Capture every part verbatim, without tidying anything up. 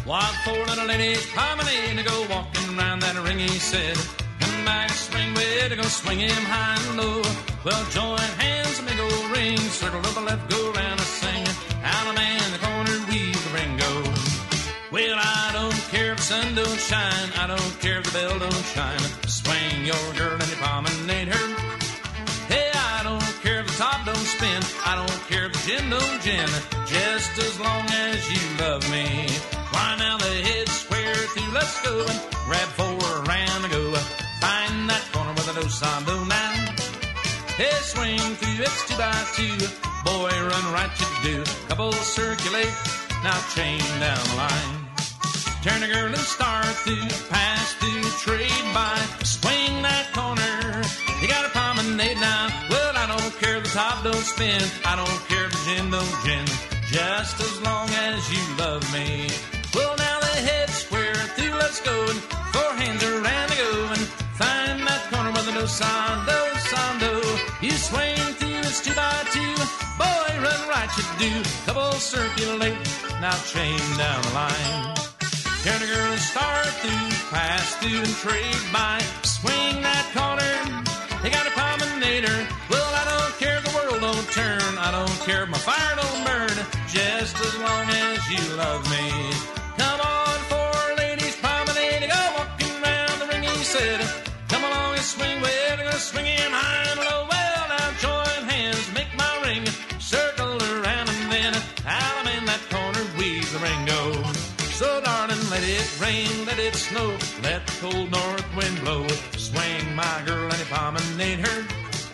What for little ladies promenade to go walking around that ring, he said. Come back, swing way to go swing him high and low. Well, join hands and make a ring, circle to the left, go round and sing. Out a man in the corner, weave the ring go. Well, I don't care if the sun don't shine, I don't care if the bell don't chime. Swing your girl and you promenade her. Hey, I don't care if the top don't spin, I don't care if the gin don't gin, just as long as you love me. Why now the head's square through, let's go and grab four around to go. Find that corner with a do-sa-do now. Hey, swing through, it's two by two, boy, run right you do. Couple circulate, now chain down the line. Turn a girl and start through, pass through, trade by, swing that corner. You got a promenade now, well, I don't care if the top don't spin, I don't care if the gin don't gin, just as long as you love me. Well, now the head's square through, let's go, and four hands around to go, and find that corner with a do-sa-do, sa-do. You swing through, it's two by two, boy, run right you do. Couple circulate, now chain down the line. Turn a girl and start through, pass through and trade by, swing that corner. You got a promenader, well, I don't care if the world don't turn, I don't care if my fire don't burn, just as long as you love me. Come on, four ladies promenade, go walking round the ring, he said. Come along and swing with, gonna swing him high and low. Well, now join hands, make my ring, circle around and then out I'm in that corner, weave the ring go. So darling, let it rain, let it snow, let the cold north wind blow. Swing my girl and you promenade her.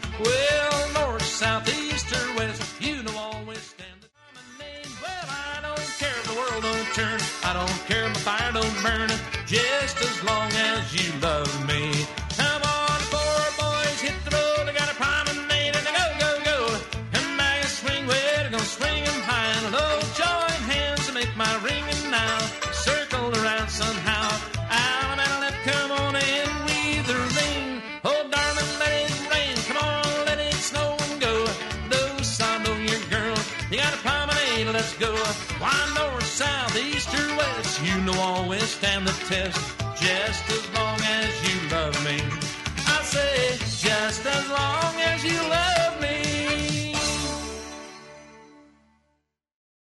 Well, north, south, east or west, you know always stand the promenade. Well, I don't care if the world don't turn, I don't care if the fire don't burn, just as long as you love me. Come on, four boys, hit the road, I got a promenade and a go, go, go. Come back and swing with, I'm gonna swing 'em high and low. Join hands to make my ring and now circle around somehow. Out and left, come on in, weave the ring. Oh, darling, let it rain, come on, let it snow and go. Do-sa-do, your girl, you got a promenade, let's go. Why north, south, east or west, you know always stand the test, just as long as you love me. I say, just as long as you love me.